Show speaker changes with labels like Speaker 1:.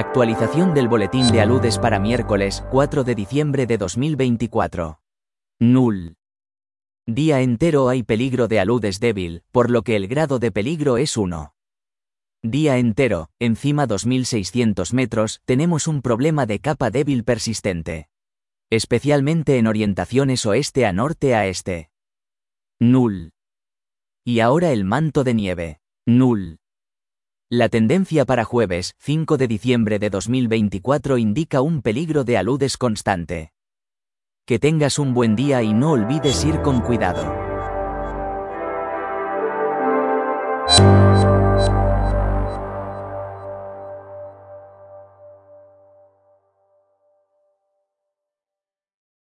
Speaker 1: Actualización del boletín de aludes para miércoles 4 de diciembre de 2024. Null. Día entero hay peligro de aludes débil, por lo que el grado de peligro es 1. Día entero, encima 2600 metros, tenemos un problema de capa débil persistente. Especialmente en orientaciones oeste a norte a este. Null. Y ahora el manto de nieve. Null. La tendencia para jueves, 5 de diciembre de 2024 indica un peligro de aludes constante. Que tengas un buen día y no olvides ir con cuidado.